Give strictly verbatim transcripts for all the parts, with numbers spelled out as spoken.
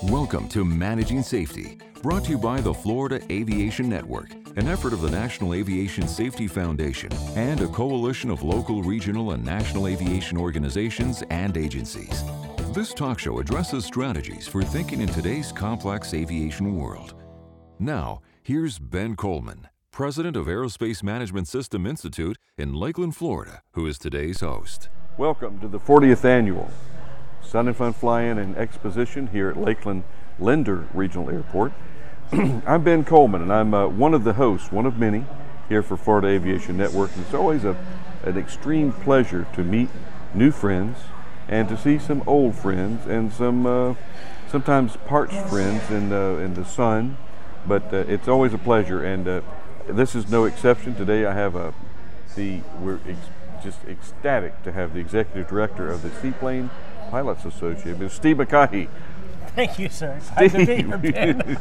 Welcome to Managing Safety, brought to you by the Florida Aviation Network, an effort of the National Aviation Safety Foundation and a coalition of local, regional, and national aviation organizations and agencies. This talk show addresses strategies for thinking in today's complex aviation world. Now, here's Ben Coleman, president of Aerospace Management System Institute in Lakeland, Florida, who is today's host. Welcome to the fortieth Annual Sun and Fun Fly-In and Exposition here at Lakeland Linder Regional Airport. I'm Ben Coleman, and I'm uh, one of the hosts, one of many, here for Florida Aviation Network. And it's always a, an extreme pleasure to meet new friends and to see some old friends and some uh, sometimes parched friends in, uh, in the sun. But uh, it's always a pleasure, and uh, this is no exception. Today I have a, the, we're ex just ecstatic to have the executive director of the Seaplane Pilots Association, Mister Steve McCaughey. Thank you, sir. Glad to be here, Ben.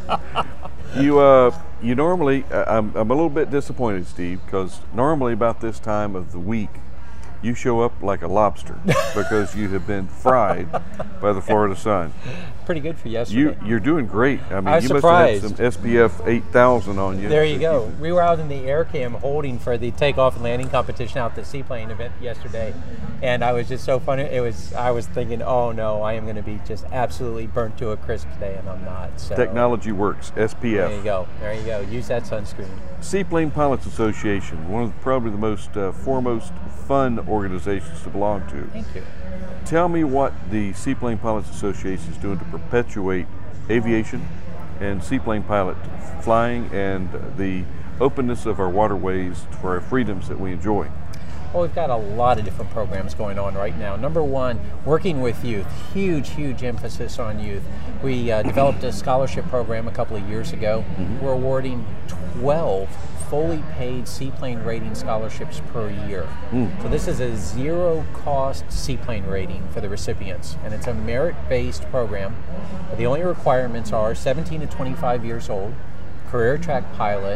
you, uh, you normally, uh, I'm, I'm a little bit disappointed, Steve, because normally about this time of the week, you show up like a lobster because you have been fried by the Florida sun. Pretty good for yesterday. You, you're doing great. I mean, I was you surprised. must have had some S P F eight thousand on you. There you go. We were out in the air cam holding for the takeoff and landing competition out at the Seaplane event yesterday, and I was just so funny. It was. I was thinking, oh no, I am going to be just absolutely burnt to a crisp today, and I'm not. So Technology works. S P F. There you go. There you go. Use that sunscreen. Seaplane Pilots Association, one of the, probably the most uh, foremost fun organizations to belong to. Thank you. Tell me what the Seaplane Pilots Association is doing to perpetuate aviation and seaplane pilot flying and the openness of our waterways for our freedoms that we enjoy. Well, we've got a lot of different programs going on right now. Number one, working with youth. Huge, huge emphasis on youth. We uh, developed a scholarship program a couple of years ago. Mm-hmm. We're awarding twelve fully paid seaplane rating scholarships per year. Mm. So this is a zero-cost seaplane rating for the recipients, and it's a merit-based program. The only requirements are seventeen to twenty-five years old, career track pilot,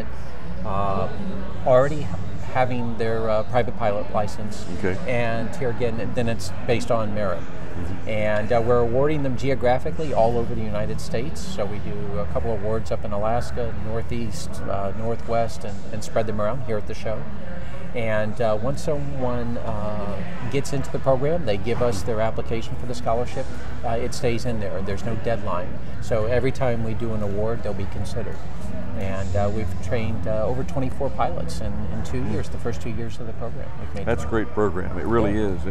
uh, already having their uh, private pilot license, okay. And here again, then it's based on merit. Mm-hmm. And uh, we're awarding them geographically all over the United States. So we do a couple of awards up in Alaska, Northeast, uh, Northwest, and, and spread them around here at the show. And uh, once someone uh, gets into the program, they give us their application for the scholarship. Uh, it stays in there. There's no deadline. So every time we do an award, they'll be considered. And uh, we've trained uh, over twenty-four pilots in, in two years, the first two years of the program. We've made That's a great program. It really yeah. is.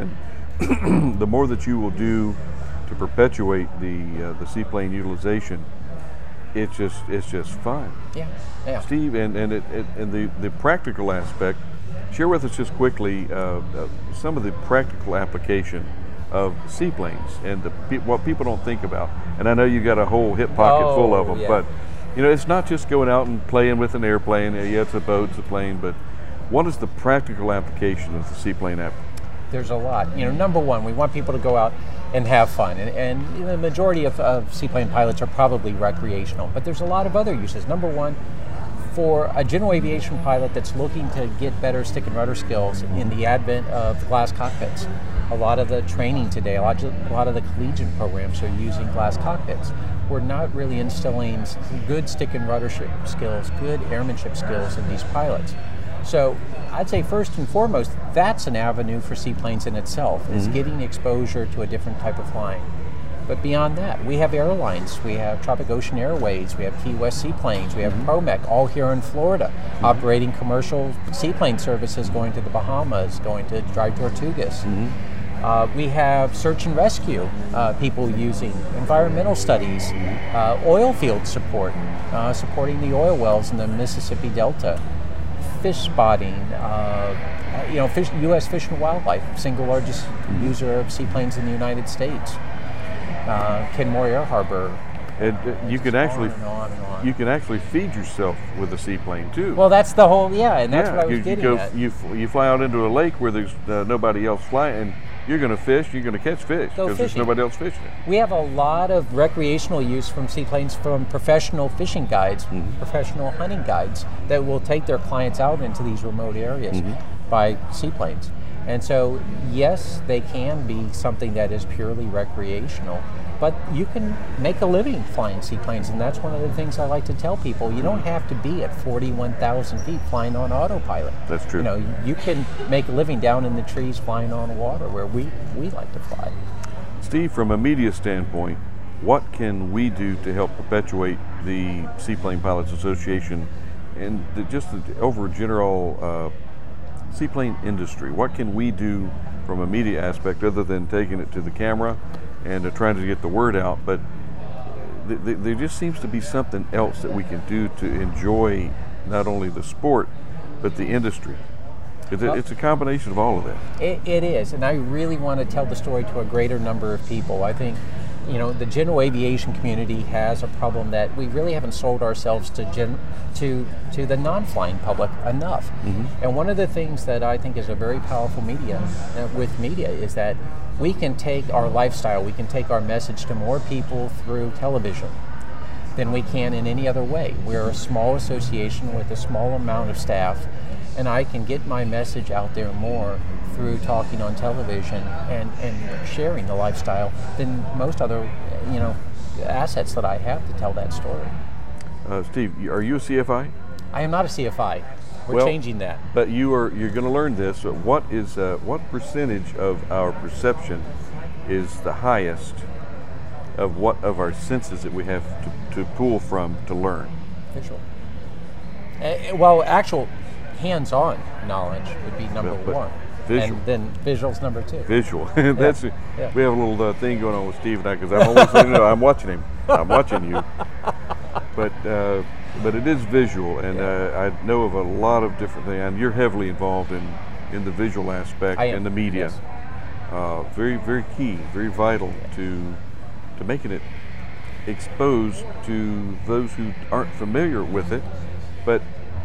And the more that you will do to perpetuate the uh, the seaplane utilization, it's just it's just fun. Yeah, yeah. Steve, and and it, it, and the the practical aspect. Share with us just quickly uh, uh, some of the practical application of seaplanes and the pe what people don't think about. And I know you got a whole hip pocket oh, full of them, yeah. but you know it's not just going out and playing with an airplane. Yeah, it's a boat, it's a plane, but what is the practical application of the seaplane app? There's a lot. You know, number one, we want people to go out and have fun. And, and you know, the majority of, of seaplane pilots are probably recreational, but there's a lot of other uses. Number one, for a general aviation pilot that's looking to get better stick and rudder skills in the advent of glass cockpits. A lot of the training today, a lot of, a lot of the collegiate programs are using glass cockpits. We're not really instilling good stick and rudder skills, good airmanship skills in these pilots. So I'd say first and foremost, that's an avenue for seaplanes in itself, mm-hmm. is getting exposure to a different type of flying. But beyond that, we have airlines, we have Tropic Ocean Airways, we have Key West Seaplanes, we have mm-hmm. Promec, all here in Florida, mm-hmm. operating commercial seaplane services going to the Bahamas, going to Dry Tortugas. Mm-hmm. uh, we have search and rescue uh, people using environmental studies, uh, oil field support, uh, supporting the oil wells in the Mississippi Delta. Fish spotting, uh, you know, fish, U S Fish and Wildlife, single largest mm-hmm. user of seaplanes in the United States. Uh, Kenmore Air Harbor. And uh, you can actually, on and on and on. you can actually feed yourself with a seaplane too. Well, that's the whole, yeah, and that's yeah, what I was you, getting you go, at. You you fly out into a lake where there's uh, nobody else flying, and you're going to fish. You're going to catch fish because there's nobody else fishing. We have a lot of recreational use from seaplanes from professional fishing guides, mm-hmm. professional hunting guides that will take their clients out into these remote areas mm-hmm. by seaplanes. And so, yes, they can be something that is purely recreational, but you can make a living flying seaplanes, and that's one of the things I like to tell people. You don't have to be at forty-one thousand feet flying on autopilot. That's true. You know, you can make a living down in the trees flying on water where we, we like to fly. Steve, from a media standpoint, what can we do to help perpetuate the Seaplane Pilots Association and the, just the over general uh, seaplane industry? What can we do from a media aspect other than taking it to the camera and uh, trying to get the word out? But th- th- there just seems to be something else that we can do to enjoy not only the sport, but the industry. It's a, it's a combination of all of that. It, it is, and I really want to tell the story to a greater number of people. I think, you know, the general aviation community has a problem that we really haven't sold ourselves to gen, to to the non-flying public enough. Mm-hmm. And one of the things that I think is a very powerful media uh, with media is that we can take our lifestyle, we can take our message to more people through television than we can in any other way. We're a small association with a small amount of staff, and I can get my message out there more through talking on television and, and sharing the lifestyle than most other, you know, assets that I have to tell that story. Uh, Steve, are you a C F I? I am not a C F I. We're well, changing that. But you are you're going to learn this. What is uh, what percentage of our perception is the highest of what of our senses that we have to, to pull from to learn? Visual. Uh, well, actual hands-on knowledge would be number But- but one. visual. And then visuals number two. Visual. That's Yeah. Yeah. We have a little uh, thing going on with Steve and I because I'm always you know, I'm watching him. I'm watching you. But uh, but it is visual, and uh, I know of a lot of different things. And you're heavily involved in, in the visual aspect I am, and the media. yes. Uh, very very key, very vital to to making it exposed to those who aren't familiar with it. But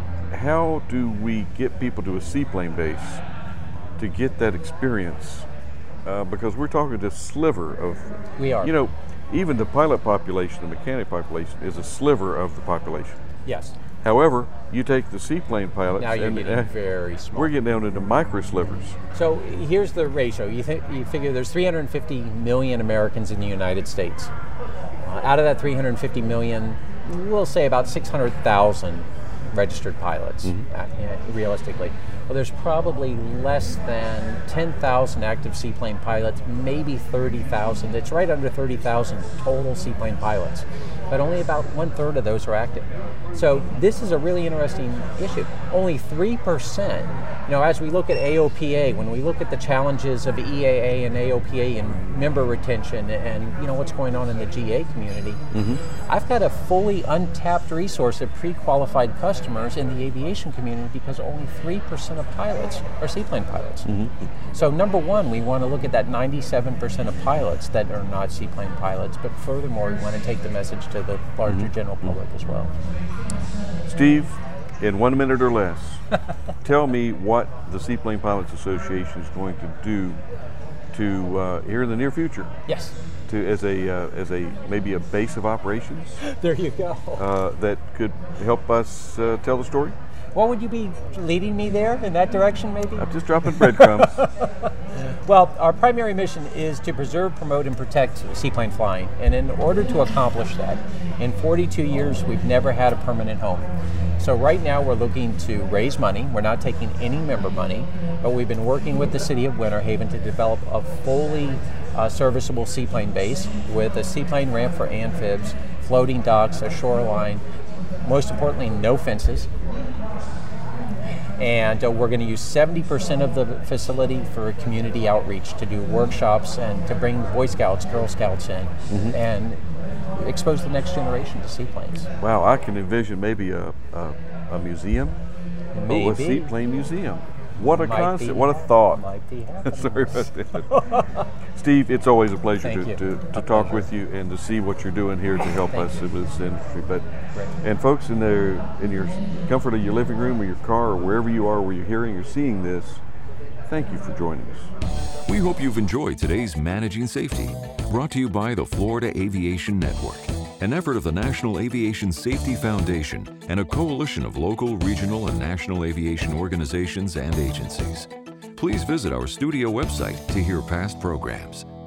how do we get people to a seaplane base to get that experience? Uh, because we're talking this sliver of, We are. you know, even the pilot population, the mechanic population is a sliver of the population. Yes. However, you take the seaplane pilots Now you're and getting uh, very small. we're getting down into micro slivers. So here's the ratio. You think you figure there's three hundred fifty million Americans in the United States. Uh, out of that three hundred fifty million, we'll say about six hundred thousand registered pilots, Mm-hmm. uh, yeah, realistically. Well, there's probably less than ten thousand active seaplane pilots, maybe thirty thousand. It's right under thirty thousand total seaplane pilots, but only about one third of those are active. So this is a really interesting issue. Only three percent, you know, as we look at A O P A, when we look at the challenges of E A A and A O P A and member retention and, you know, what's going on in the G A community, mm-hmm. I've got a fully untapped resource of pre-qualified customers in the aviation community because only three percent of pilots are seaplane pilots. Mm-hmm. So number one, we want to look at that ninety-seven percent of pilots that are not seaplane pilots, but furthermore, we want to take the message to the larger mm-hmm. general public as well. Steve, in one minute or less, tell me what the Seaplane Pilots Association is going to do to uh, here in the near future. Yes. To as a uh, as a maybe a base of operations. There you go. Uh, that could help us uh, tell the story. What would you be leading me there in that direction, maybe? I'm just dropping breadcrumbs. Well, our primary mission is to preserve, promote, and protect seaplane flying. And in order to accomplish that, in forty-two years, we've never had a permanent home. So right now, we're looking to raise money. We're not taking any member money, but we've been working with the City of Winter Haven to develop a fully uh, serviceable seaplane base with a seaplane ramp for amphibs, floating docks, a shoreline, most importantly, no fences. And uh, we're going to use seventy percent of the facility for community outreach to do workshops and to bring Boy Scouts, Girl Scouts in mm-hmm. and expose the next generation to seaplanes. Wow, I can envision maybe a a, a museum, Maybe. Oh, a seaplane museum. What a Might concept! be. What a thought! Might be happening. Sorry about that. Steve, it's always a pleasure Thank to, you. to, to A talk pleasure. with you and to see what you're doing here to help Thank us you. in this industry. But Great. and folks in their in your comfort of your living room or your car or wherever you are where you're hearing or seeing this, thank you for joining us. We hope you've enjoyed today's Managing Safety, brought to you by the Florida Aviation Network, an effort of the National Aviation Safety Foundation and a coalition of local, regional, and national aviation organizations and agencies. Please visit our studio website to hear past programs.